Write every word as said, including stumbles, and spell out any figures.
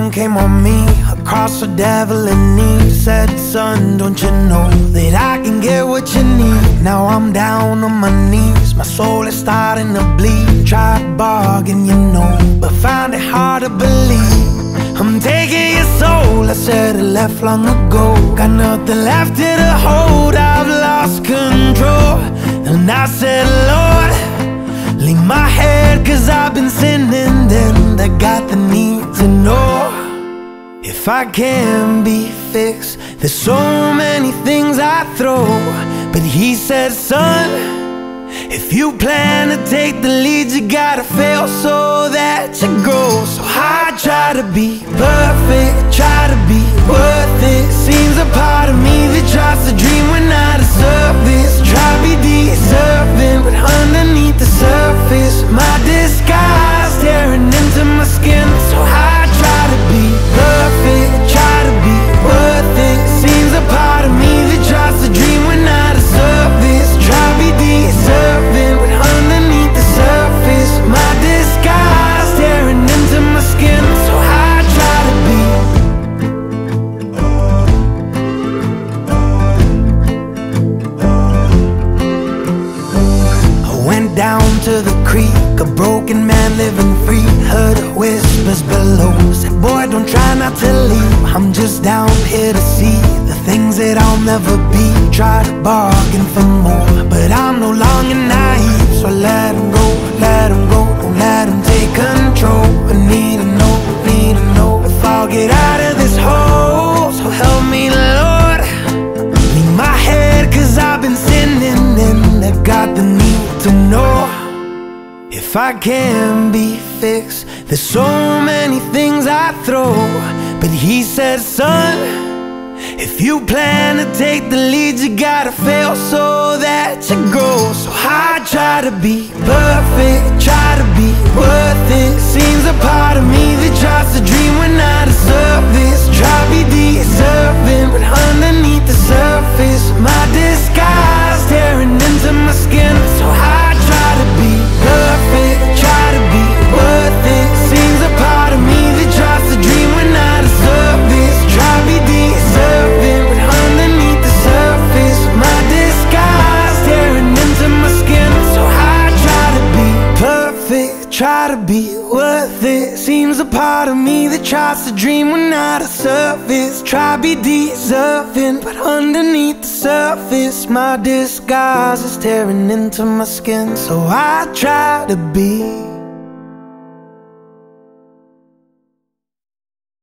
sun came on me across the devil and knee. Said, son, don't you know that I can get what you need? Now I'm down on my knees, my soul is starting to bleed. Tried bargain, you know, but found it hard to believe. I'm taking your soul, I said it left long ago. Got nothing left here to hold, I've lost control. And I said, Lord, leave my head, cause I've been sinning. Then I got the need to know if I can be fixed. There's so many things I throw, but he said, son, if you plan to take the lead, you gotta fail so that you grow. So I try to be perfect, try to be worth it. Seems a part of me that tries to dream when I deserve this. Try to be deserving, but underneath the surface, my disguise tearing into my skin. So I try to be perfect, try to be worth it. Seems a part of me that tries to dream when I deserve this. Try to be deserving, but underneath the surface, my disguise tearing into my skin. So I try to be. I went down to the creek, a broken man living free. Heard whispers below, said, boy, don't try not to leave. I'm just down here to see the things that I'll never be. Try to bargain for more, but I'm no longer naive. So I let him go, let him go, don't let him take control. I need to know, need to know if I'll get out of this hole. So help me, Lord, leave my head, cause I've been sinning. And I got the need to know if I can be fixed. There's so many things I throw, but he said, son, if you plan to take the lead, you gotta fail so that you grow. So I try to be perfect, try to be worth it. Seems a part of me that tries to dream when I deserve this. Try to be deserving, but underneath the surface, my disguise tearing into my skin. So I try to be perfect, try to be worth it. Seems a part of me that tries to dream when I deserve this. Try to be deserving, but underneath the surface, my disguise tearing into my skin. So I try to be perfect, try to be worth it. Seems a part of me that tries to dream when I deserve this. Try to be deserving, but underneath the surface, my disguise is tearing into my skin. So I try to be